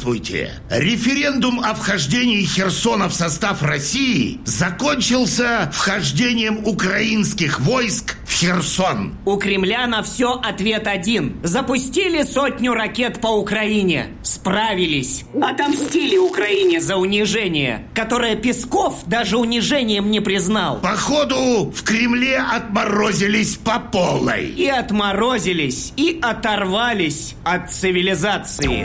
Здравствуйте! Референдум о вхождении Херсона в состав России закончился вхождением украинских войск в Херсон. У Кремля на все ответ один. Запустили 100 ракет по Украине. Справились. Отомстили Украине за унижение, которое Песков даже унижением не признал. Походу, в Кремле отморозились по полной. И отморозились, и оторвались от цивилизации.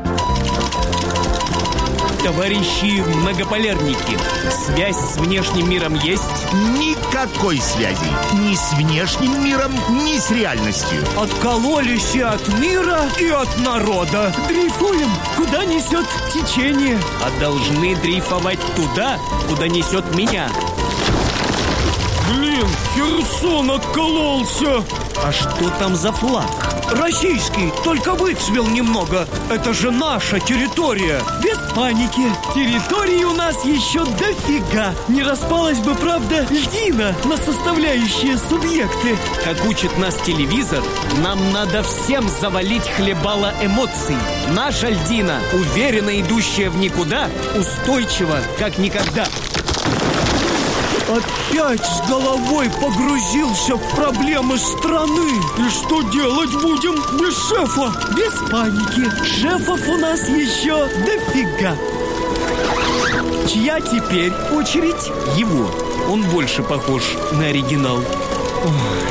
Товарищи многополярники, связь с внешним миром есть? Никакой связи. Ни с внешним миром, ни с реальностью. Откололись и от мира, и от народа. Дрейфуем, куда несет течение. А должны дрейфовать туда, куда несет меня. Блин, Херсон откололся. А что там за флаг? Российский, только выцвел немного. Это же наша территория. Без паники. Территории у нас еще дофига. Не распалась бы, правда, льдина на составляющие субъекты. Как учит нас телевизор, нам надо всем завалить хлебало эмоций. Наша льдина, уверенно идущая в никуда, устойчива, как никогда. Опять с головой погрузился в проблемы страны. И что делать будем без шефа? Без паники. Шефов у нас еще дофига. Чья теперь очередь? Его. Он больше похож на оригинал. Ой.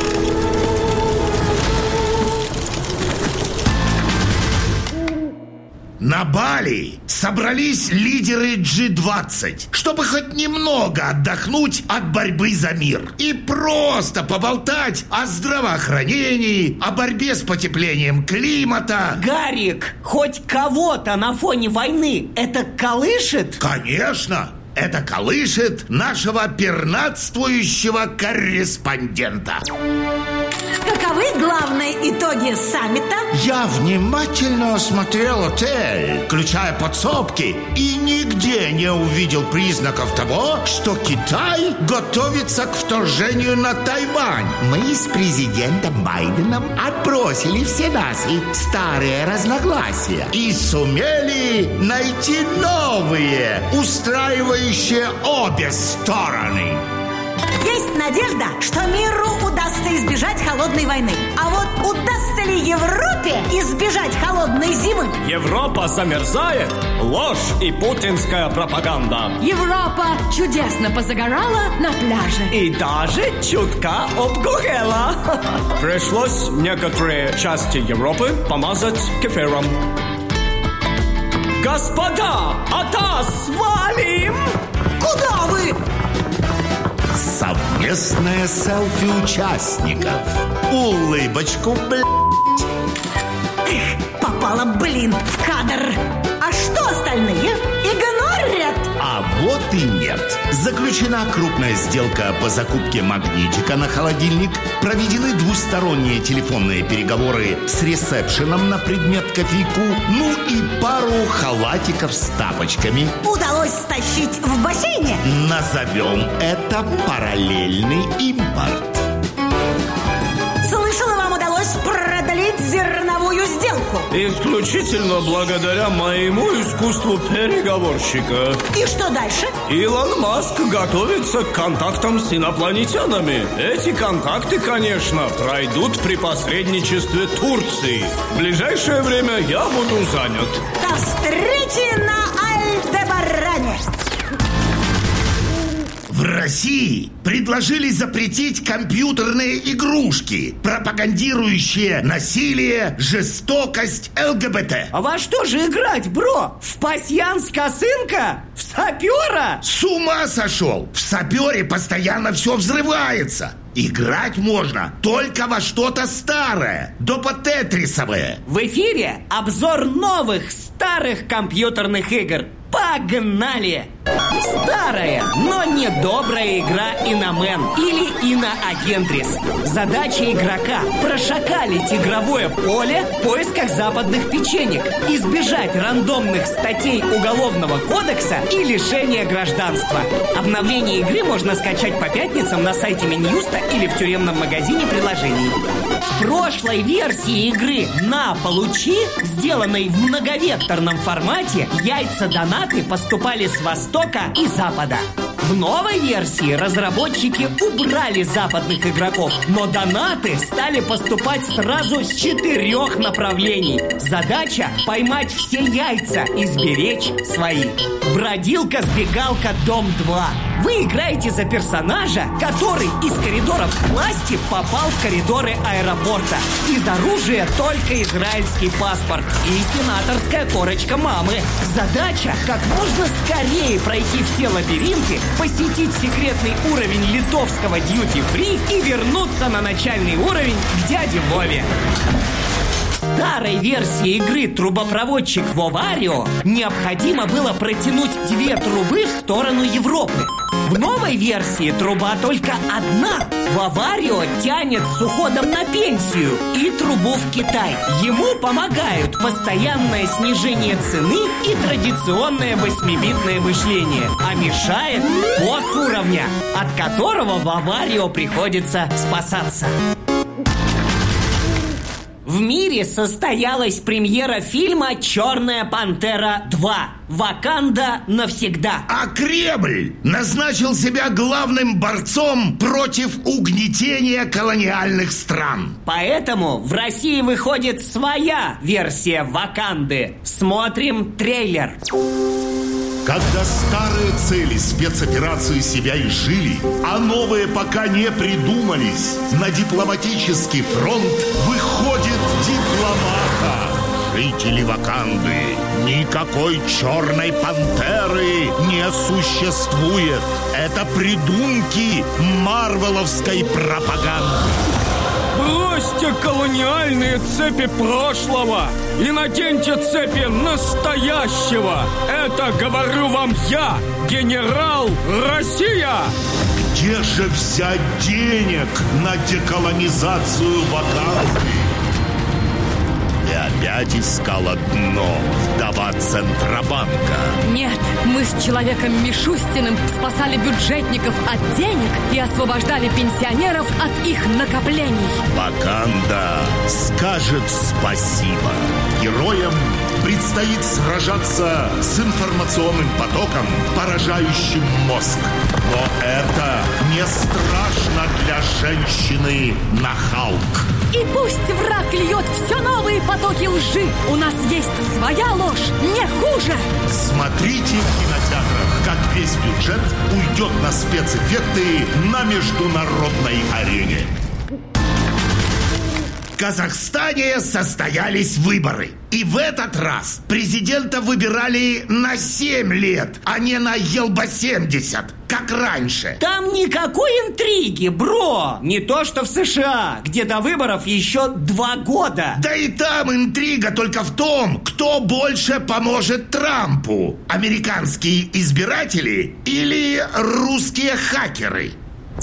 На Бали собрались лидеры G20, чтобы хоть немного отдохнуть от борьбы за мир. И просто поболтать о здравоохранении, о борьбе с потеплением климата. Гарик, хоть кого-то на фоне войны это колышет? Конечно! Это колышет нашего пернатствующего корреспондента. Каковы главные итоги саммита? Я внимательно осмотрел отель, включая подсобки, и нигде не увидел признаков того, что Китай готовится к вторжению на Тайвань. Мы с президентом Байденом отбросили все наши старые разногласия и сумели найти новые, устраивающие обе стороны. Есть надежда, что миру удастся избежать холодной войны. А вот удастся ли Европе избежать холодной зимы? Европа замерзает. Ложь и путинская пропаганда. Европа чудесно позагорала на пляже. И даже чутка обгорела. Пришлось некоторые части Европы помазать кефиром. Господа, свалим! Куда вы? Совместное селфи участников. Улыбочку, блядь. Попала, в кадр. А что остальные? Игнорят? А вот и нет. Заключена крупная сделка по закупке магнитика на холодильник. Проведены двусторонние телефонные переговоры с ресепшеном на предмет кофейку. Ну и пару халатиков с тапочками. Удалось стащить в бассейне? Назовем это параллельный импорт. Слышала, вам удалось продалить зерновую сделку. Исключительно благодаря моему искусству переговорщика. И что дальше? Илон Маск готовится к контактам с инопланетянами. Эти контакты, конечно, пройдут при посредничестве Турции. В ближайшее время я буду занят. До встречи на Альдебаране. В России предложили запретить компьютерные игрушки, пропагандирующие насилие, жестокость, ЛГБТ. А во что же играть, бро? В пасьянс-косынка? В сапера? С ума сошел! В сапере постоянно все взрывается. Играть можно только во что-то старое, допотетрисовое. В эфире обзор новых старых компьютерных игр. Погнали! Старая, но недобрая игра Иномен или Иноагентрис. Задача игрока – прошакалить игровое поле в поисках западных печенек, избежать рандомных статей Уголовного кодекса и лишения гражданства. Обновление игры можно скачать по пятницам на сайте Минюста или в тюремном магазине приложений. В прошлой версии игры «На, получи», сделанной в многовекторном формате, яйца-донаты поступали с востока и запада. В новой версии разработчики убрали западных игроков, но донаты стали поступать сразу с 4 направлений. Задача – поймать все яйца и сберечь свои. Бродилка-сбегалка Дом 2. Вы играете за персонажа, который из коридоров власти попал в коридоры аэропорта. Из оружия только израильский паспорт и сенаторская корочка мамы. Задача – как можно скорее пройти все лабиринты, посетить секретный уровень литовского дьюти-фри и вернуться на начальный уровень к дяде Вове. В старой версии игры «Трубопроводчик Воварио» необходимо было протянуть 2 трубы в сторону Европы. В новой версии труба только одна. Воварио тянет с уходом на пенсию и трубу в Китай. Ему помогают постоянное снижение цены и традиционное 8-битное мышление. А мешает босс уровня, от которого Воварио приходится спасаться. В мире состоялась премьера фильма «Черная пантера 2. Ваканда навсегда». А Кремль назначил себя главным борцом против угнетения колониальных стран. Поэтому в России выходит своя версия Ваканды. Смотрим трейлер. Когда старые цели спецоперации себя изжили, а новые пока не придумались, на дипломатический фронт выходит дипломаха. Жители Ваканды, никакой черной пантеры не существует. Это придумки марвеловской пропаганды. Бросьте колониальные цепи прошлого и наденьте цепи настоящего. Это говорю вам я, генерал Россия. Где же взять денег на деколонизацию Ваканды? И опять искала дно вдова Центробанка. Нет, мы с человеком Мишустиным спасали бюджетников от денег и освобождали пенсионеров от их накоплений. Ваканда скажет спасибо. Героям предстоит сражаться с информационным потоком, поражающим мозг. Но это не страшно для женщины-нахалк. И пусть враг льет все новые потоки лжи, у нас есть своя ложь, не хуже. Смотрите в кинотеатрах, как весь бюджет уйдет на спецэффекты на международной арене. В Казахстане состоялись выборы. И в этот раз президента выбирали на 7 лет, а не на елба-70, как раньше. Там никакой интриги, бро. Не то, что в США, где до выборов еще 2 года. Да и там интрига только в том, кто больше поможет Трампу. Американские избиратели или русские хакеры?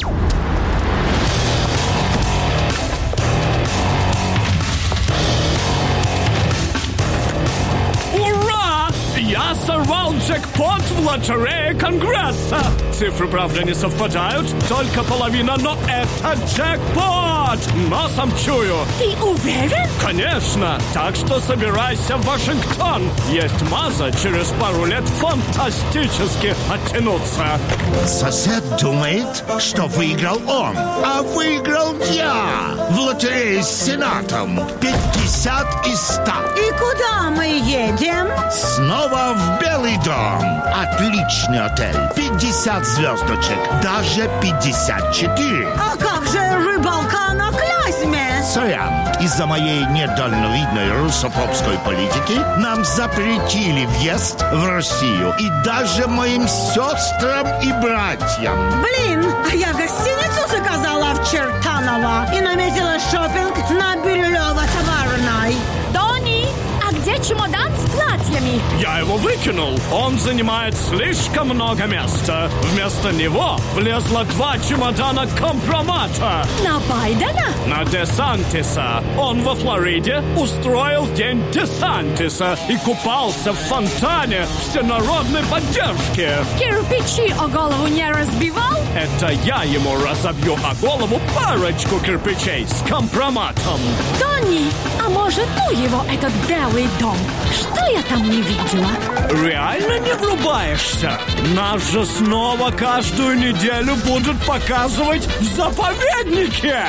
Я сорвал джекпот в лотерее Конгресса. Цифры, правда, не совпадают, только половина, но это джекпот! Носом чую. Ты уверен? Конечно. Так что собирайся в Вашингтон. Есть маза через пару лет фантастически оттянуться. Сосед думает, что выиграл он, а выиграл я в лотерее с Сенатом. 50 из 100. И куда мы едем? Снова в Белый дом. Отличный отель. 50 звездочек. Даже 54. А как же рыбалка на Клязьме? Сорян, из-за моей недальновидной русофобской политики нам запретили въезд в Россию. И даже моим сестрам и братьям. Блин, а я гостиницу заказала в Чертаново и наметила шопинг на Бирюлево-Товарной. Тони, а где чемодан с платьями. Я его выкинул. Он занимает слишком много места. Вместо него влезло 2 чемодана компромата. На Байдена? На Десантиса. Он во Флориде устроил день Десантиса и купался в фонтане всенародной поддержки. Кирпичи о голову не разбивал? Это я ему разобью о голову парочку кирпичей с компроматом. Тони, а может, ну его этот Белый дом? Что я там не видела? Реально не врубаешься? Нас же снова каждую неделю будут показывать в заповеднике.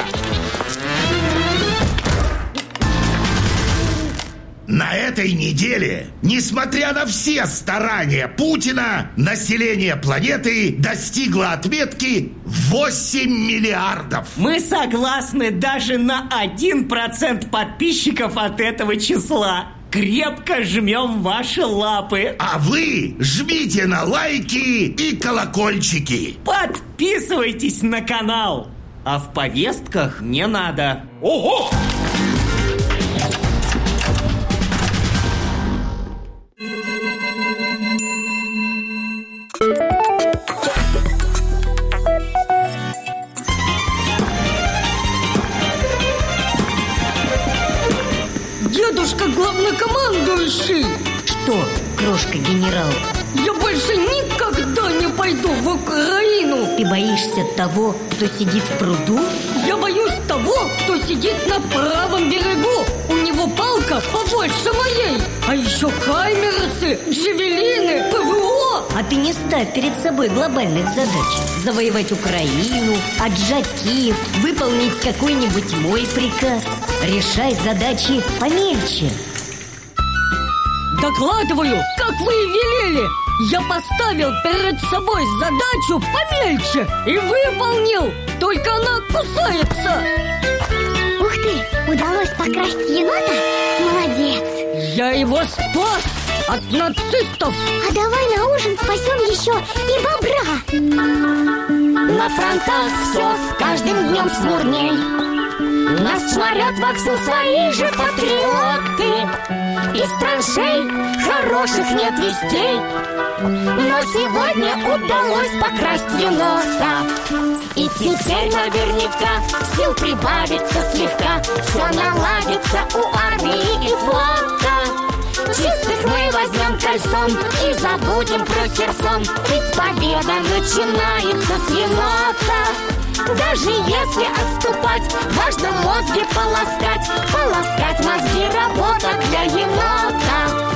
На этой неделе, несмотря на все старания Путина, население планеты достигло отметки 8 миллиардов. Мы согласны даже на 1% подписчиков от этого числа. Крепко жмем ваши лапы. А вы жмите на лайки и колокольчики. Подписывайтесь на канал. А в повестках не надо. Ого! Дедушка главнокомандующий! Что, крошка-генерал? Я больше никогда не пойду в Украину! Ты боишься того, кто сидит в пруду? Я боюсь того, кто сидит на правом берегу. У него палка побольше моей. А еще хаймерсы, джавелины, ПВО. А ты не ставь перед собой глобальных задач. Завоевать Украину, отжать Киев, выполнить какой-нибудь мой приказ. Решай задачи помельче. Докладываю, как вы и велели. Я поставил перед собой задачу помельче и выполнил. Только она кусается. Ух ты, удалось покрасть енота? Молодец. Я его спас от нацистов. А давай на ужин спасем еще и бобра. На фронтах все с каждым днем смурней. Нас смотрят вовсю свои же патриоты. Из траншей хороших нет вестей. Но сегодня удалось покрасть енота. И теперь наверняка сил прибавится слегка. Все наладится у армии и флота. Чистых мы возьмем кольцом и забудем про Херсон. Ведь победа начинается с енота. Даже если отступать, важно мозги полоскать. Полоскать мозги — работа для енота.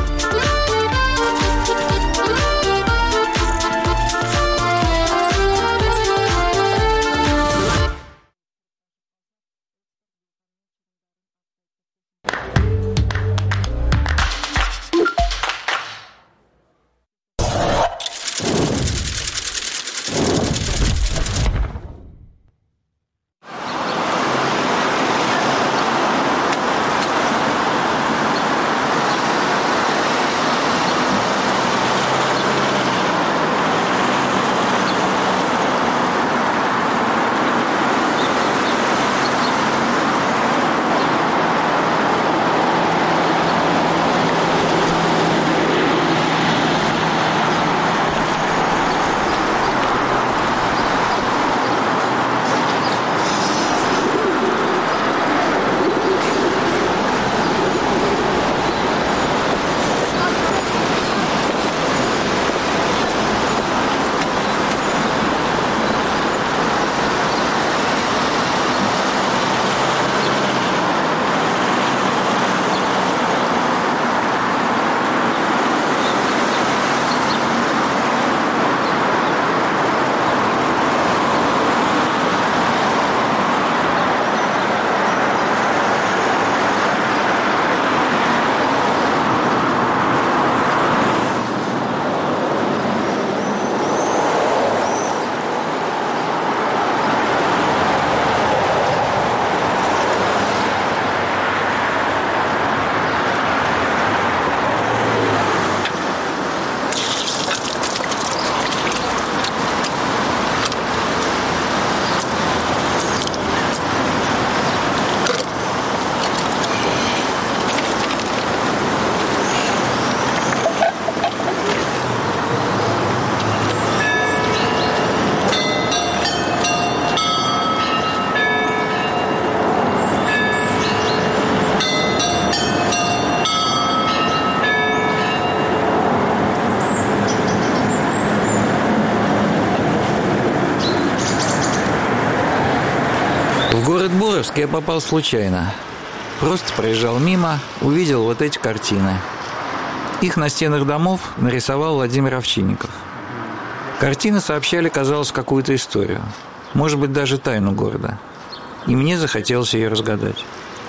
город Боровск я попал случайно. Просто проезжал мимо, увидел вот эти картины. Их на стенах домов нарисовал Владимир Овчинников. Картины сообщали, казалось, какую-то историю. Может быть, даже тайну города. И мне захотелось ее разгадать.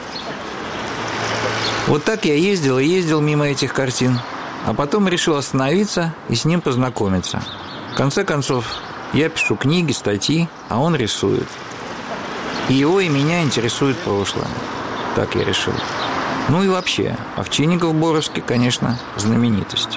Вот так я ездил и ездил мимо этих картин. А потом решил остановиться и с ним познакомиться. В конце концов, я пишу книги, статьи, а он рисует. И его, и меня интересует прошлое. Так я решил. Ну и вообще, Овчинников в Боровске, конечно, знаменитость.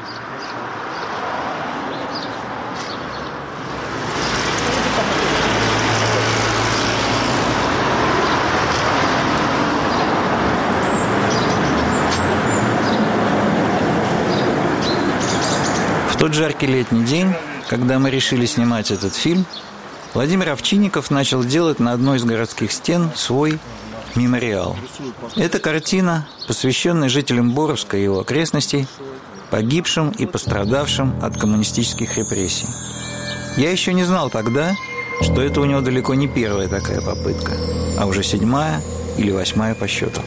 В тот жаркий летний день, когда мы решили снимать этот фильм, Владимир Овчинников начал делать на одной из городских стен свой мемориал. Это картина, посвященная жителям Боровска и его окрестностей, погибшим и пострадавшим от коммунистических репрессий. Я еще не знал тогда, что это у него далеко не первая такая попытка, а уже 7-я или 8-я по счету.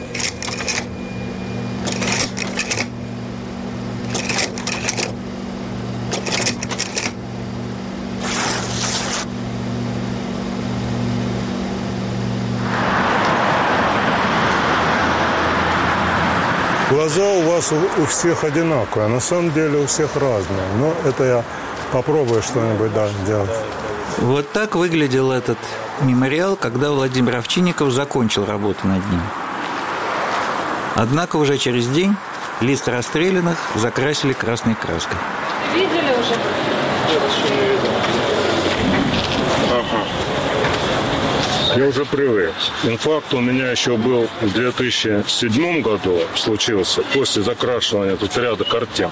Глаза у вас у всех одинаковые, на самом деле у всех разные. Но это я попробую что-нибудь делать. Вот так выглядел этот мемориал, когда Владимир Овчинников закончил работу над ним. Однако уже через день лица расстрелянных закрасили красной краской. Видели уже? Ага. Я уже привык. Инфаркт у меня еще был в 2007 году, случился, после закрашивания тут ряда картин.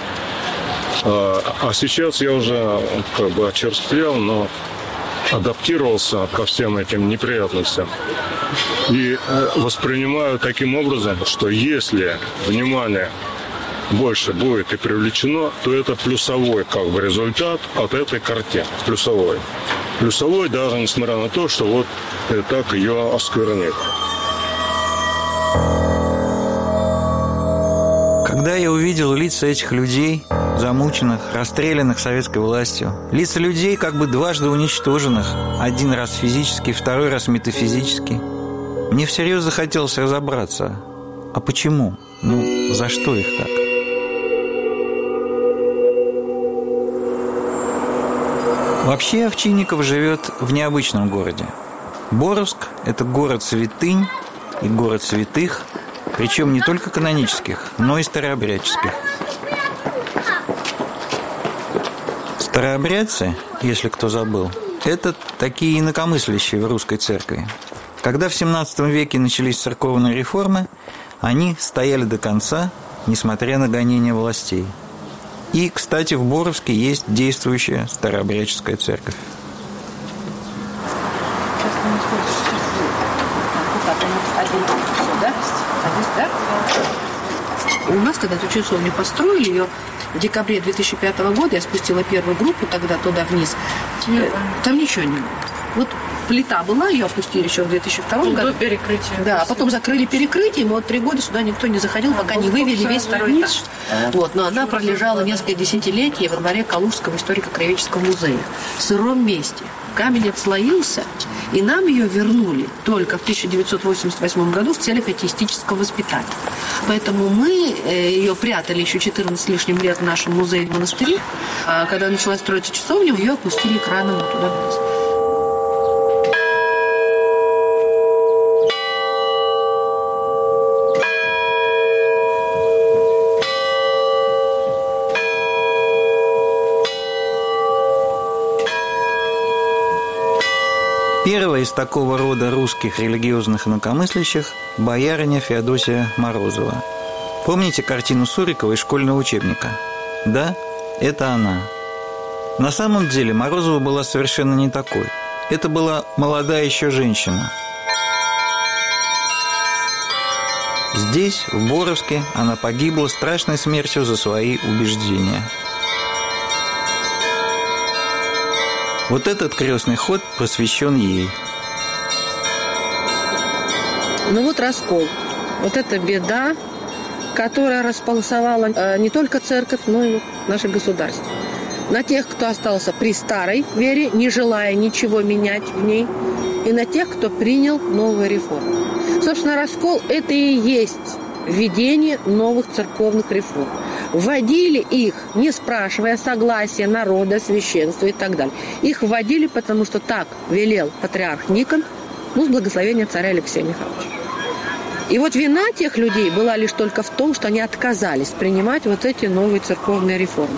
А сейчас я уже как бы очерствел, но адаптировался ко всем этим неприятностям. И воспринимаю таким образом, что если внимание больше будет и привлечено, то это плюсовой как бы результат от этой картины. Плюсовой. Плюсовой даже несмотря на то, что вот так ее осквернит. Когда я увидел лица этих людей, замученных, расстрелянных советской властью, лица людей, как бы дважды уничтоженных, один раз физически, второй раз метафизически, мне всерьез захотелось разобраться. А почему? За что их так? Вообще Овчинников живет в необычном городе. Боровск – это город святынь и город святых, причем не только канонических, но и старообрядческих. Старообрядцы, если кто забыл, это такие инакомыслящие в русской церкви. Когда в 17 веке начались церковные реформы, они стояли до конца, несмотря на гонения властей. И, кстати, в Боровске есть действующая старообрядческая церковь. У нас, когда эту часовню построили, ее в декабре 2005 года, я спустила первую группу тогда туда вниз, там ничего не было. Вот плита была, ее опустили еще в 2002 году. До перекрытия. Да, а потом закрыли перекрытие, и 3 года сюда никто не заходил, пока не вывели весь второй этаж. Но она пролежала несколько десятилетий во дворе Калужского историко-краеведческого музея. В сыром месте. Камень отслоился, и нам ее вернули только в 1988 году в целях атеистического воспитания. Поэтому мы ее прятали еще 14 с лишним лет в нашем музее в монастыре. А когда началась строиться часовня, ее опустили краном туда вниз. Первая из такого рода русских религиозных инакомыслящих – боярыня Феодосия Морозова. Помните картину Сурикова из школьного учебника? Да, это она. На самом деле Морозова была совершенно не такой. Это была молодая еще женщина. Здесь, в Боровске, она погибла страшной смертью за свои убеждения. Вот этот крестный ход посвящен ей. Ну вот раскол. Вот это беда, которая располосовала не только церковь, но и наше государство. На тех, кто остался при старой вере, не желая ничего менять в ней, и на тех, кто принял новые реформы. Собственно, раскол – это и есть введение новых церковных реформ. Вводили их, не спрашивая согласия народа, священства и так далее. Их вводили, потому что так велел патриарх Никон, с благословения царя Алексея Михайловича. И вот вина тех людей была лишь только в том, что они отказались принимать вот эти новые церковные реформы.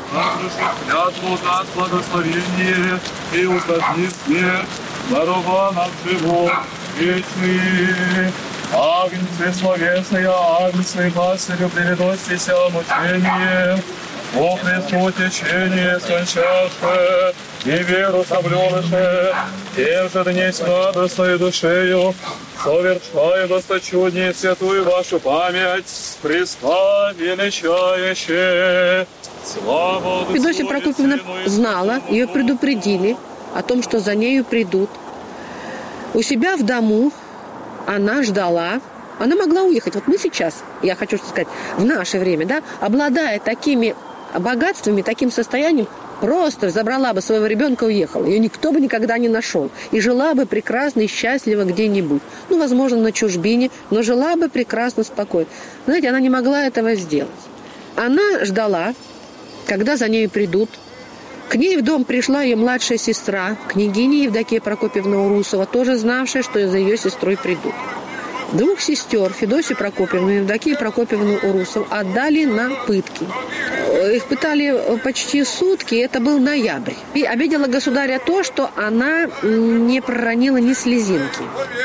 Благословение и укротни смерть, дарова нам живот вечный. Агнцы словесные, агнцы пастырю переносися мучение. О Христу течение скончавшее, и веру соблюдаше, тем же днесь радостной душею, совершая досточуднее святую вашу память, Христа величающее. Слава Федосия Прокопьевна знала, ее предупредили о том, что за нею придут. У себя в дому она ждала. Она могла уехать. Вот мы сейчас, я хочу сказать, в наше время, да, обладая такими богатствами, таким состоянием, просто забрала бы своего ребенка и уехала. Ее никто бы никогда не нашел. И жила бы прекрасно и счастливо где-нибудь. Возможно, на чужбине, но жила бы прекрасно, спокойно. Знаете, она не могла этого сделать. Она ждала, когда за нею придут. К ней в дом пришла ее младшая сестра, княгиня Евдокия Прокопьевна Урусова, тоже знавшая, что за ее сестрой придут. Двух сестер, Федосию Прокопьевну и Евдокию Прокопьевну Урусову, отдали на пытки. Их пытали почти сутки, это был ноябрь. И обидела государя то, что она не проронила ни слезинки.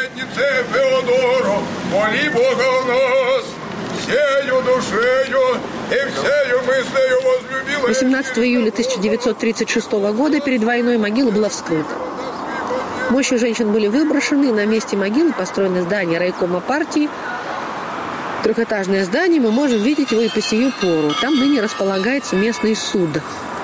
18 июля 1936 года перед войной могила была вскрыта. Мощи женщин были выброшены, на месте могилы построено здание райкома партии. Трехэтажное здание, мы можем видеть его и по сию пору. Там ныне располагается местный суд.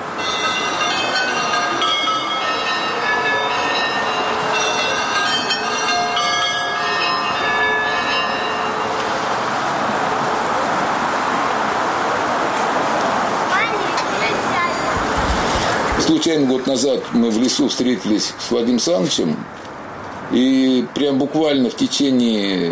Случайно год назад мы в лесу встретились с Владимиром Александровичем, и прям буквально в течение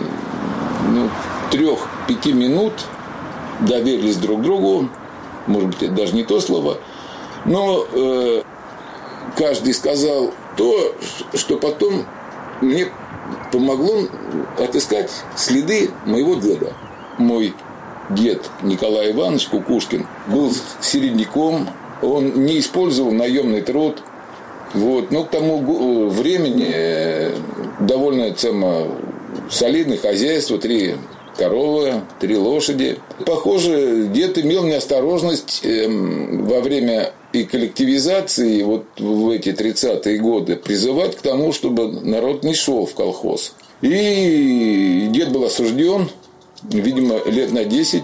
3-5 минут доверились друг другу, может быть, это даже не то слово, но каждый сказал то, что потом мне помогло отыскать следы моего деда. Мой дед Николай Иванович Кукушкин был середняком. Он не использовал наемный труд. Но к тому времени довольно солидное хозяйство, 3 коровы, 3 лошади. Похоже, дед имел неосторожность во время и коллективизации в эти 30-е годы призывать к тому, чтобы народ не шел в колхоз. И дед был осужден, видимо, лет на 10.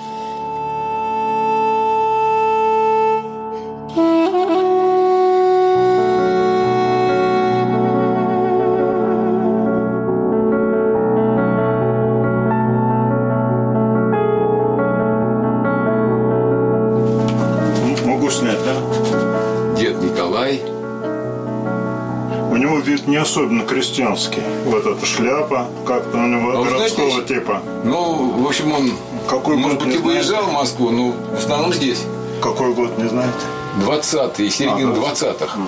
Не особенно крестьянский. Вот эта шляпа, как-то у него городского знаете, типа. В общем, он, может быть, и выезжал в Москву, но в основном здесь. Какой год, не знаете? 20-е, середина 20-х.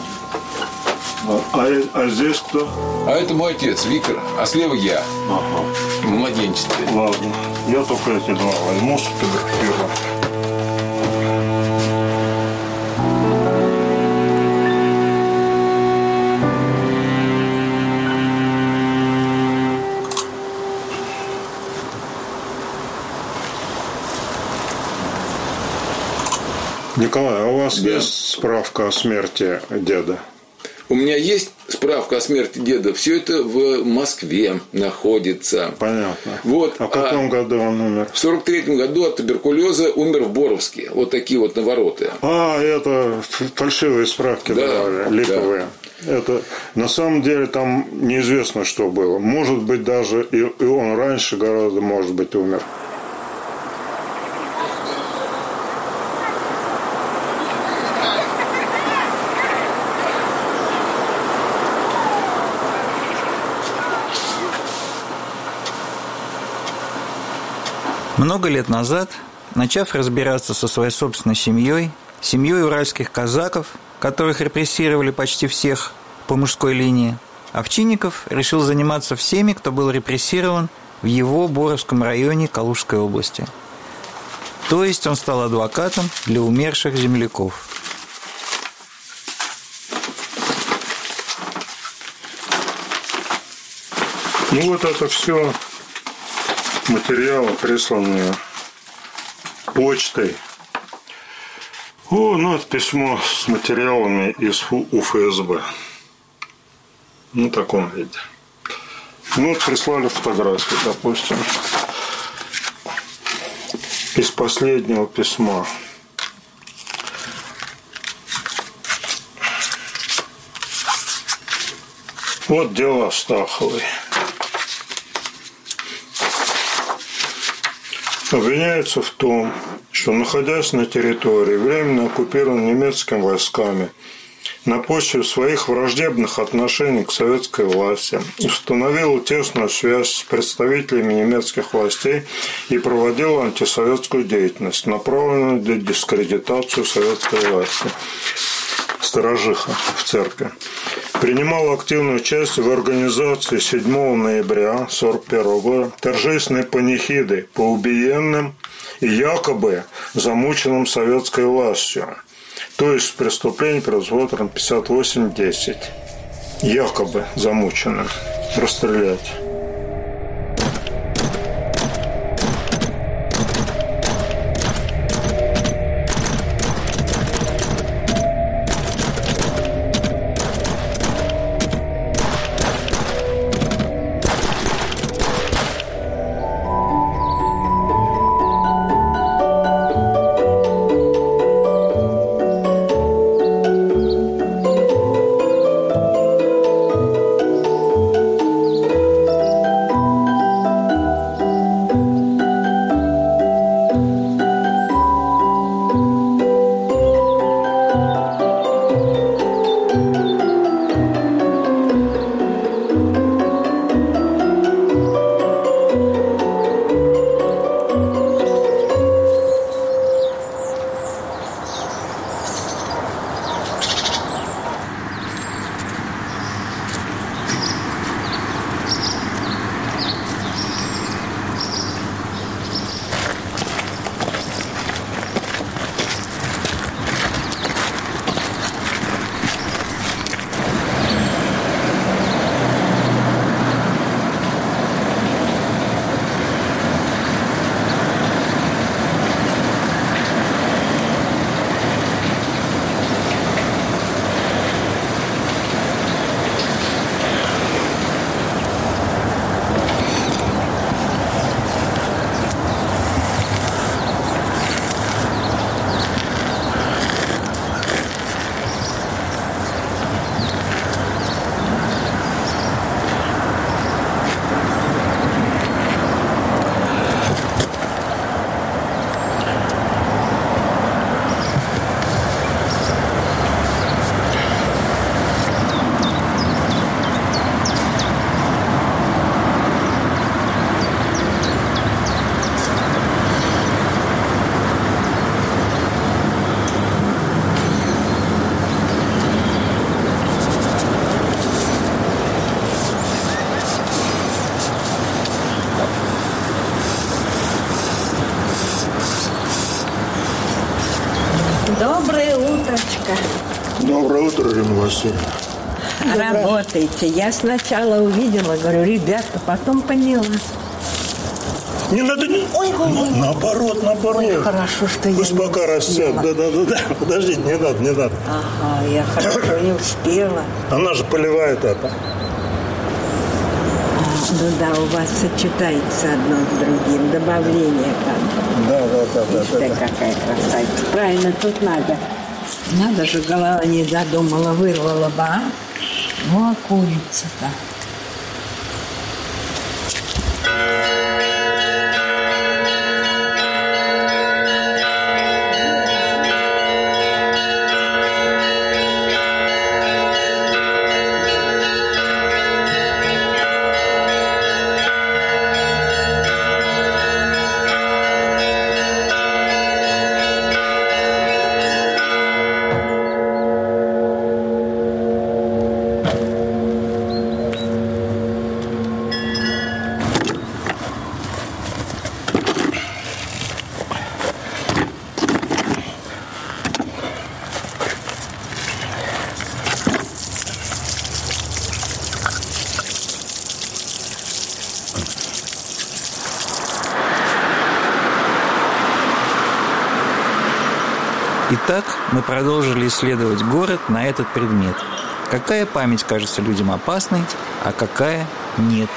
А здесь кто? А это мой отец, Виктор, а слева я. В младенчестве. Ладно, я только эти 2 возьму, сфотографирую. Николай, а у вас есть справка о смерти деда? У меня есть справка о смерти деда. Все это в Москве находится. Понятно. А в каком году он умер? В 43-м году от туберкулеза умер в Боровске. Вот такие навороты. Это фальшивые справки давали, липовые. Да. Это на самом деле там неизвестно, что было. Может быть, даже и он раньше гораздо, может быть, умер. Много лет назад, начав разбираться со своей собственной семьей уральских казаков, которых репрессировали почти всех по мужской линии, Овчинников решил заниматься всеми, кто был репрессирован в его Боровском районе Калужской области. То есть он стал адвокатом для умерших земляков. Ну вот это все материалы, присланные почтой. Ну это письмо с материалами из УФСБ. В таком виде. Вот прислали фотографии, допустим, из последнего письма. Вот дело Астаховой. Обвиняется в том, что, находясь на территории, временно оккупированной немецкими войсками, на почве своих враждебных отношений к советской власти установил тесную связь с представителями немецких властей и проводил антисоветскую деятельность, направленную на дискредитацию советской власти. Сторожиха в церкви. Принимал активное участие в организации 7 ноября 1941 года торжественной панихиды по убиенным и якобы замученным советской властью. То есть преступление предусмотрено 58.10. Якобы замученным. Расстрелять. Доброе утрочко. Доброе утро, Ирина Васильевна. Работаете. Я сначала увидела, говорю, ребята, потом поняла. Не надо, не... Ой, наоборот. Ой, хорошо, что пусть я пока растет. Да. Подождите, не надо. Ага, я хорошо не успела. Она же поливает это. Ну да, у вас сочетается одно с другим. Добавление как. Да. Ты какая красавица. Правильно, тут надо. Надо же, голова не задумала, вырвала бы, а? Ну, а курица-то? Итак, мы продолжили исследовать город на этот предмет. Какая память кажется людям опасной, а какая нет?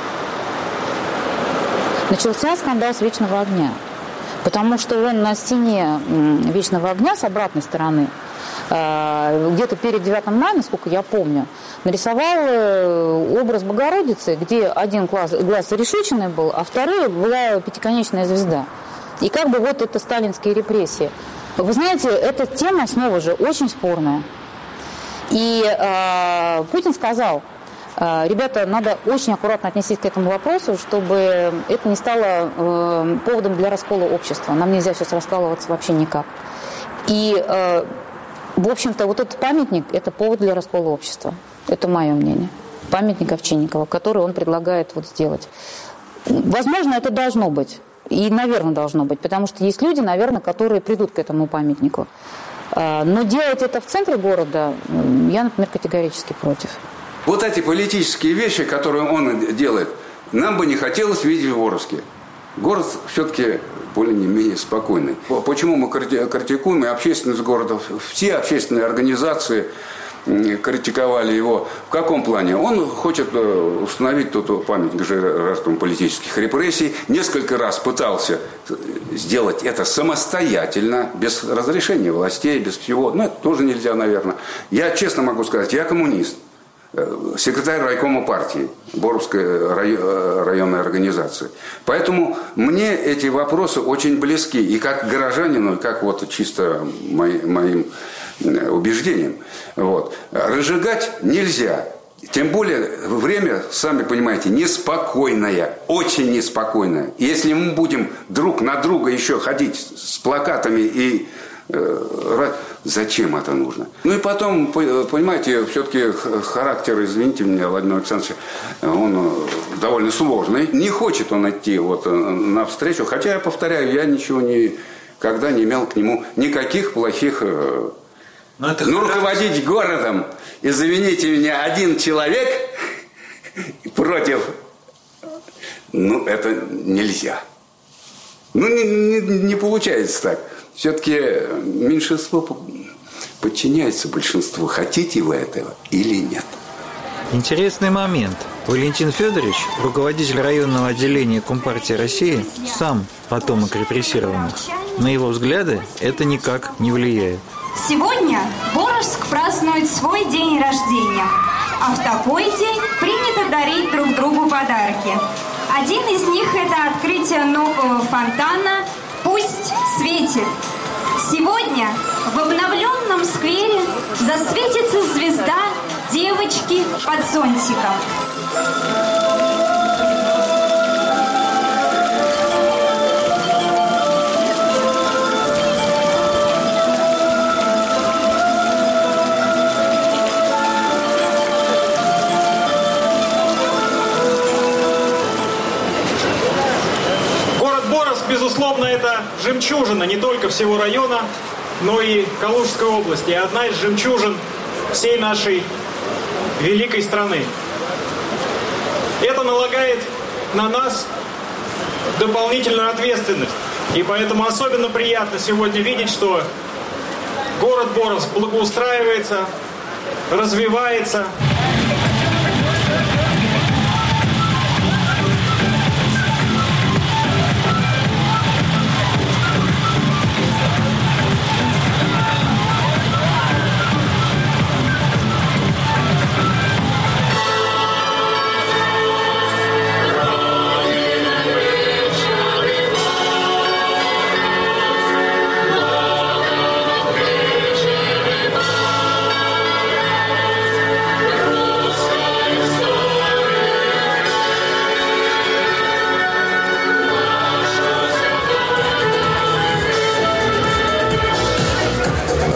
Начался скандал с «Вечного огня», потому что он на стене «Вечного огня» с обратной стороны, где-то перед 9 мая, насколько я помню, нарисовал образ Богородицы, где один глаз решетчиной был, а второй была пятиконечная звезда. И как бы вот это сталинские репрессии. Вы знаете, эта тема снова же очень спорная. И Путин сказал: ребята, надо очень аккуратно отнестись к этому вопросу, чтобы это не стало поводом для раскола общества. Нам нельзя сейчас раскалываться вообще никак. И, в общем-то, вот этот памятник – это повод для раскола общества. Это мое мнение. Памятник Овчинникова, который он предлагает вот сделать. Возможно, это должно быть. И, наверное, должно быть, потому что есть люди, наверное, которые придут к этому памятнику. Но делать это в центре города, я, например, категорически против. Вот эти политические вещи, которые он делает, нам бы не хотелось видеть в Боровске. Город все-таки более-менее спокойный. Почему мы критикуем и общественность города? Все общественные организации критиковали его. В каком плане? Он хочет установить тот памятник жертвам политических репрессий. Несколько раз пытался сделать это самостоятельно, без разрешения властей, без всего. Но это тоже нельзя, наверное. Я честно могу сказать, я коммунист. Секретарь райкома партии Боровской районной организации. Поэтому мне эти вопросы очень близки. И как горожанину, и как вот чисто моим убеждением. Вот. Разжигать нельзя. Тем более время, сами понимаете, неспокойное, очень неспокойное. И если мы будем друг на друга еще ходить с плакатами и зачем это нужно? Ну и потом, понимаете, все-таки характер, извините меня, Владимир Александрович, он довольно сложный. Не хочет он идти вот навстречу. Хотя, я повторяю, я ничего никогда не имел к нему никаких плохих... Ну, руководить городом, извините меня, один человек против... Ну, это нельзя. Ну, не получается так. Все-таки меньшинство подчиняется большинству. Хотите вы этого или нет? Интересный момент. Валентин Федорович, руководитель районного отделения Компартии России, сам потомок репрессированных. На его взгляды это никак не влияет. Сегодня Боровск празднует свой день рождения, а в такой день принято дарить друг другу подарки. Один из них – это открытие нового фонтана «Пусть светит». Сегодня в обновленном сквере засветится звезда девочки под зонтиком. Безусловно, это жемчужина не только всего района, но и Калужской области. И одна из жемчужин всей нашей великой страны. Это налагает на нас дополнительную ответственность. И поэтому особенно приятно сегодня видеть, что город Боровск благоустраивается, развивается.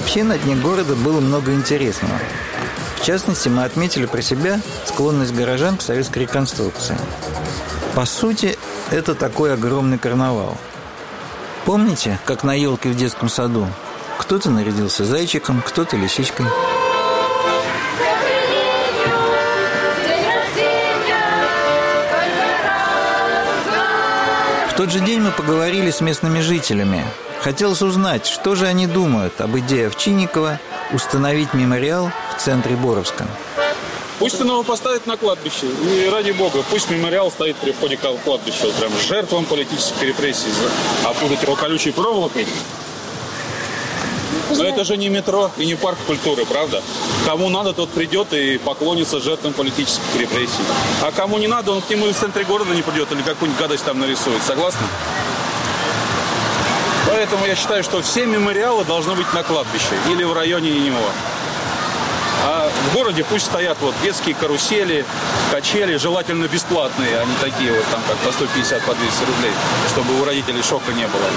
Вообще на дне города было много интересного. В частности, мы отметили про себя склонность горожан к советской реконструкции. По сути, это такой огромный карнавал. Помните, как на елке в детском саду? Кто-то нарядился зайчиком, кто-то лисичкой. В тот же день мы поговорили с местными жителями. Хотелось узнать, что же они думают об идее Овчинникова установить мемориал в центре Боровска. Пусть его поставят на кладбище. И ради бога, пусть мемориал стоит при входе к кладбищу. Вот прям жертвам политических репрессий. Опутать его колючей проволокой. Но это же не метро и не парк культуры, правда? Кому надо, тот придет и поклонится жертвам политических репрессий. А кому не надо, он к нему и в центре города не придет или какую-нибудь гадость там нарисует. Согласны? Поэтому я считаю, что все мемориалы должны быть на кладбище или в районе него. А в городе пусть стоят вот детские карусели, качели, желательно бесплатные, а не такие вот там как по 150, по 200 рублей, чтобы у родителей шока не было.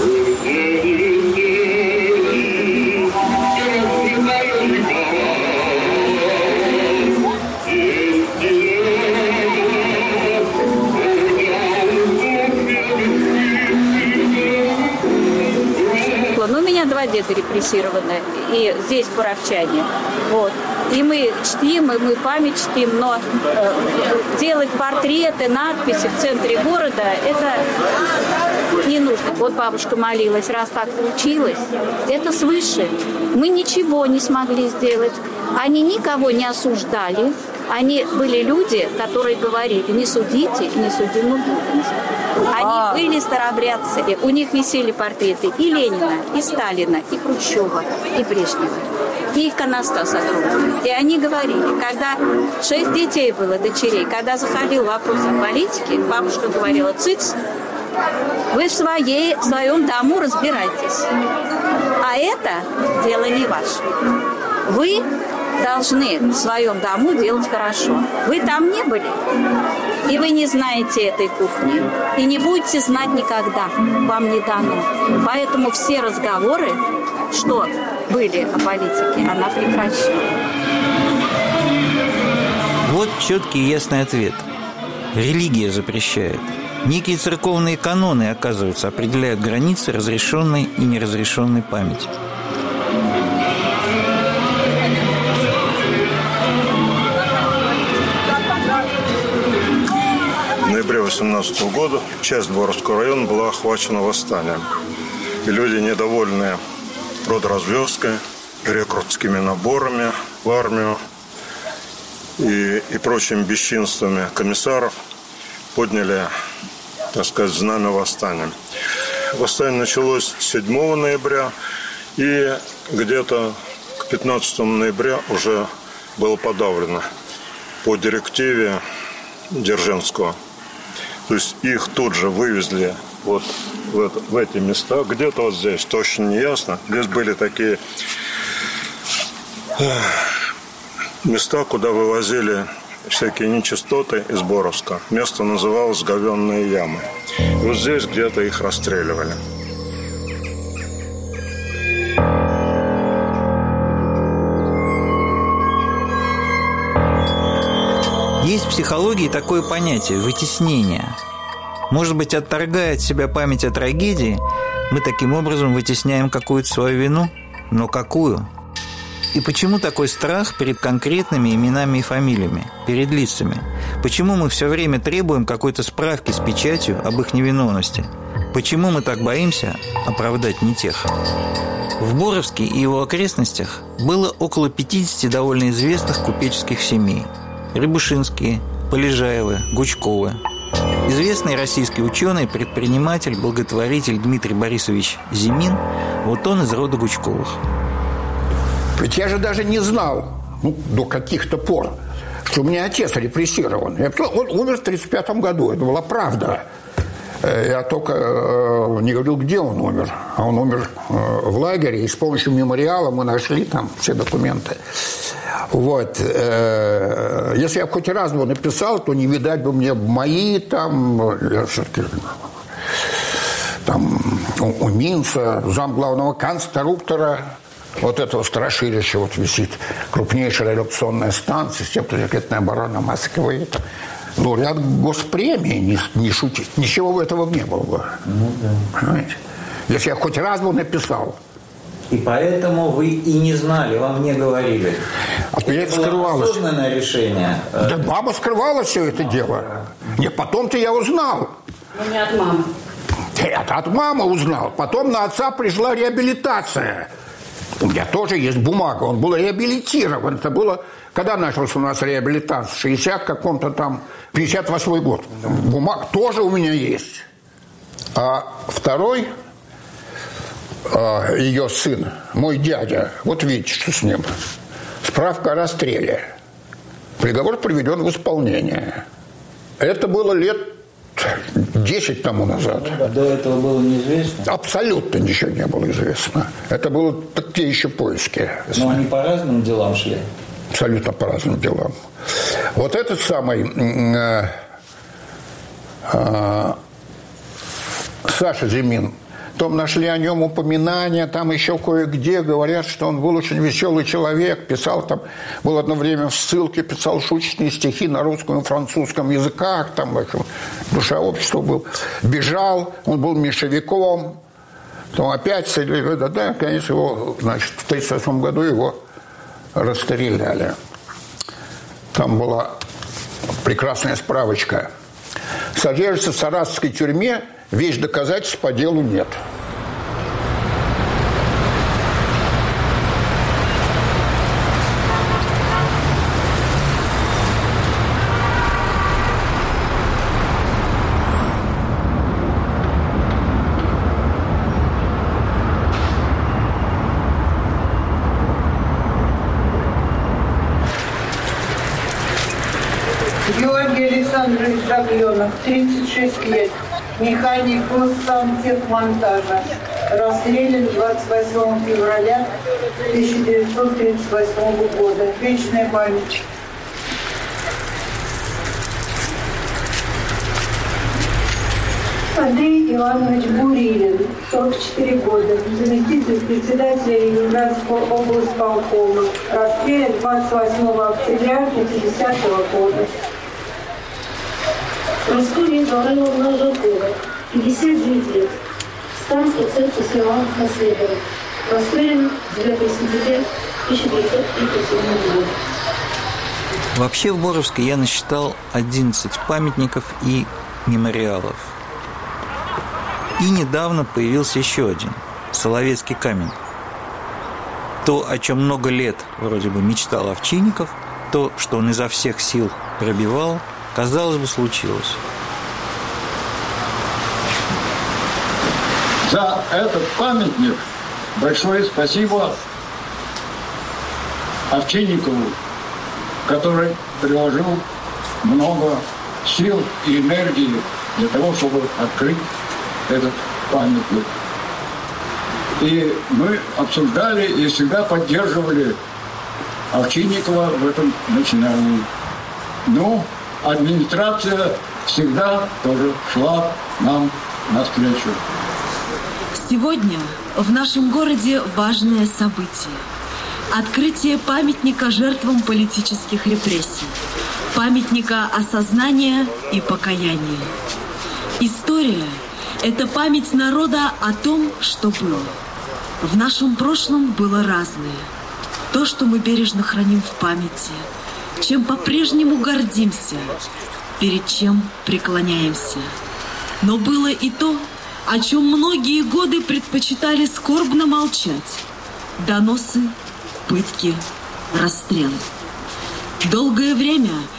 Ну, у меня 2 деда репрессированы, и здесь боровчане. Вот. И мы чтим, и мы память чтим, но делать портреты, надписи в центре города, это не нужно. Вот бабушка молилась, раз так получилось, это свыше. Мы ничего не смогли сделать. Они никого не осуждали. Они были люди, которые говорили, не судите, не судимы будете. Они были старообрядцы. У них висели портреты и Ленина, и Сталина, и Хрущева, и Брежнева, и иконостаса другого. И они говорили, когда 6 детей было, дочерей, когда заходил вопрос о политике, бабушка говорила: цыц, вы в своем дому разбирайтесь. А это дело не ваше. Вы должны в своем дому делать хорошо. Вы там не были, и вы не знаете этой кухни, и не будете знать никогда, вам не дано. Поэтому все разговоры, что были о политике, она прекращена. Вот четкий и ясный ответ. Религия запрещает. Некие церковные каноны, оказывается, определяют границы разрешенной и неразрешенной памяти. В ноябре 2018 года часть Боровского района была охвачена восстанием. И люди, недовольные продразверсткой, рекрутскими наборами в армию и прочими бесчинствами комиссаров, подняли, так сказать, знамя восстания. Восстание началось 7 ноября, и где-то к 15 ноября уже было подавлено по директиве Дзержинского. То есть их тут же вывезли вот в эти места. Где-то вот здесь, точно не ясно. Здесь были такие места, куда вывозили всякие нечистоты из Боровска. Место называлось Говенные ямы. И вот здесь где-то их расстреливали. Есть в психологии такое понятие – вытеснение. Может быть, отторгая от себя память о трагедии, мы таким образом вытесняем какую-то свою вину? Но какую? И почему такой страх перед конкретными именами и фамилиями, перед лицами? Почему мы все время требуем какой-то справки с печатью об их невиновности? Почему мы так боимся оправдать не тех? В Боровске и его окрестностях было около 50 довольно известных купеческих семей. Рябушинские, Полежаевы, Гучковы. Известный российский ученый, предприниматель, благотворитель Дмитрий Борисович Зимин, вот он из рода Гучковых. Ведь я же даже не знал, до каких-то пор, что у меня отец репрессирован. Он умер в 1935 году, это была правда. Я только не говорил, где он умер. А он умер в лагере, и с помощью мемориала мы нашли там все документы. Вот. Если я хоть раз бы написал, то не видать бы мне мои там... Там у Минца, замглавного конструктора вот этого страшилища вот висит крупнейшая радиационная станция, септоракетная оборона Москвы. Лауреат госпремии, не шутить. Ничего этого не было бы. Понимаете? Если я хоть раз бы написал. И поэтому вы и не знали, вам не говорили. От меня это скрывалось. Осознанное решение. Да мама скрывала все это дело. Нет, потом-то я узнал. Но не от мамы. Это от мамы узнал. Потом на отца пришла реабилитация. У меня тоже есть бумага. Он был реабилитирован. Это было... Когда начался у нас реабилитация? В 60 каком-то там... 58-й год. Бумага тоже у меня есть. А второй... ее сын, мой дядя, вот видите, что с ним. Справка о расстреле. Приговор приведен в исполнение. Это было лет 10 тому назад. До этого было неизвестно? Абсолютно ничего не было известно. Это было такие еще поиски. Но они по разным делам шли? Абсолютно по разным делам. Вот этот самый Саша Зимин, потом нашли о нем упоминания, там еще кое-где говорят, что он был очень веселый человек, писал там, был одно время в ссылке, писал шуточные стихи на русском и французском языках, там, в общем, душа общества был, бежал, он был меньшевиком, потом опять, да, конечно, его, значит, в 1938 году его расстреляли. Там была прекрасная справочка. Содержится в саратовской тюрьме, вещь доказательств по делу нет. Георгий Александрович Загленов, 36 лет. Механик госсантехмонтажа. Расстрелян 28 февраля 1938 года. Вечная память. Андрей Иванович Бурилин, 44 года. Заместитель председателя Ленинградского облсполкома. Расстрелян 28 октября 1950 года. Прасковья Гавриловна Жукова, 59 лет. Станция церкви Иоанна Наследова. Расстрелян 9 сентября 1937 года. Вообще в Боровске я насчитал 11 памятников и мемориалов. И недавно появился еще один – Соловецкий камень. То, о чем много лет вроде бы мечтал Овчинников, то, что он изо всех сил пробивал, казалось бы, случилось. За этот памятник большое спасибо Овчинникову, который приложил много сил и энергии для того, чтобы открыть этот памятник. И мы обсуждали и всегда поддерживали Овчинникова в этом начинании. Но администрация всегда тоже шла нам навстречу. Сегодня в нашем городе важное событие. Открытие памятника жертвам политических репрессий. Памятника осознания и покаяния. История – это память народа о том, что было. В нашем прошлом было разное. То, что мы бережно храним в памяти, чем по-прежнему гордимся, перед чем преклоняемся. Но было и то, о чем многие годы предпочитали скорбно молчать. Доносы, пытки, расстрелы. Долгое время